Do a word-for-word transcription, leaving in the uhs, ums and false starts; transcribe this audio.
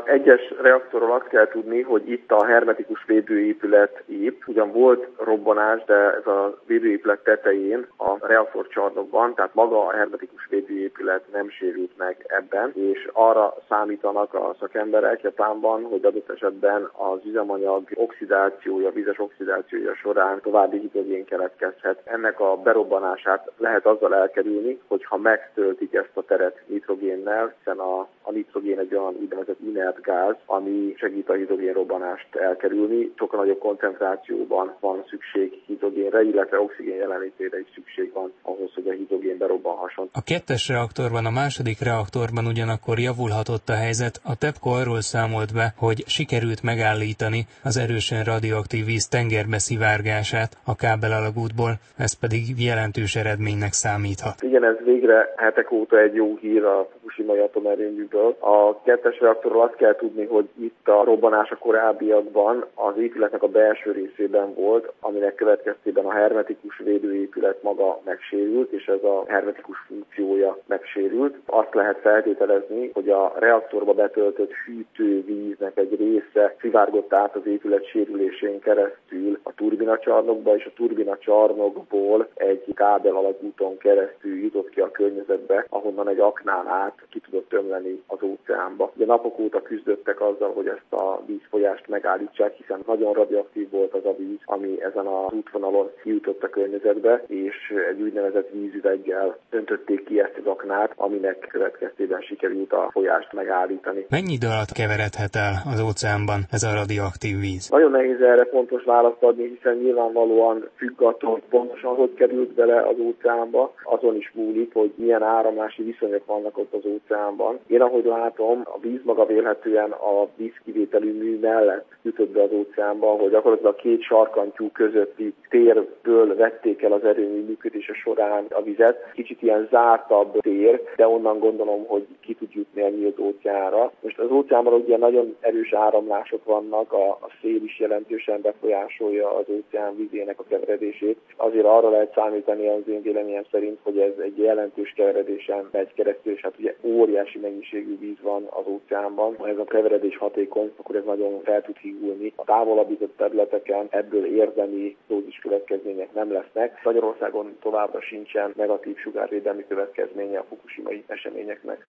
egyes reaktorról azt kell tudni, hogy itt a hermetikus védőépület épp, ugyan volt robbanás, de ez a védőépület tetején, a reaktorcsarnokban, tehát maga a hermetikus védőépület nem sérült meg ebben, és arra számítanak a szakemberek Japánban, hogy adott esetben az üzemanyag oxidációja, vizes oxidációja során további hidrogén keletkezhet. Ennek a berobbanását lehet azzal elkerülni, hogyha megtöltik ezt a teret nitrogénnel, hiszen a, a nitrogén egy olyan úgynevezett inert gáz, ami segít a hidrogénrobbanást elkerülni. Sokkal nagyobb koncentrációban van szükség hidrogénre, illetve oxigén jelenlétére is szükség van ahhoz, hogy a hidrogén berobbanhasson. A kettes reaktorban, a második reaktorban ugyanakkor javulhatott a helyzet. A TEPCO arról számolt be, hogy sikerült megállítani az erősen radioaktív víz tengerbe szivárgását a kábelalagútból, ez pedig jelentős eredménynek számíthat. Igen, ez végre hetek óta egy jó hír a Fukushimai atomerőműből. A kettes reaktorról azt kell tudni, hogy itt a robbanás a korábbiakban az épületnek a belső részében volt, aminek következtében a hermetikus védőépület maga megsérült, és ez a hermetikus funkciója megsérült. Azt lehet feltételezni, hogy a reaktorba betöltött hűtővíznek egy része szivárgott át az épület sérülésén keresztül a turbinacsarnokba, és a turbinacsarnokból egy kábel alagúton keresztül jutott ki a környezetbe, ahonnan egy aknán át ki tudott ömleni az óceánba. Ugye napok óta küzdöttek azzal, hogy ezt a vízfolyást megállítsák, hiszen nagyon radioaktív volt az a víz, ami ezen az útvonalon kijutott a környezetbe, és egy úgynevezett vízüveggel öntötték ki ezt az aknát, aminek következtében sikerült a folyást megállítani. Mennyi idő alatt keveredhet el az óceánban ez a radioaktív víz? Nagyon nehéz erre pontos választ adni, hiszen nyilvánvalóan függ attól, hogy pontosan hogy került bele az óceánba, azon is múlik, hogy milyen áramlási viszonyok vannak ott az óceánban. Én ahogy látom, a víz maga vélhetően a vízkivételű mű mellett jutott be az óceánba, hogy gyakorlatilag a két sarkantyú közötti térből vették el az erőmű működése során a vizet. Kicsit ilyen zártabb tér, de onnan gondolom, hogy ki tud jutni a nyílt óceánra. Most az óceánban ugye nagyon erős áramlások vannak, a, a szél is jelentősen befolyásolja az óceán vízének a keveredését. Azért arra lehet számítani az én véleményem szerint, hogy ez egy jelentős keveredésen megy keresztül, és hát ugye óriási mennyiségű víz van az óceánban. Ha ez a keveredés hatékony, akkor ez nagyon fel tud hígulni. A távolabbizott területeken ebből érdemi dózis következmények nem lesznek. Magyarországon továbbra sincsen negatív sugárvédelmi következménye a fukushimai eseményeknek.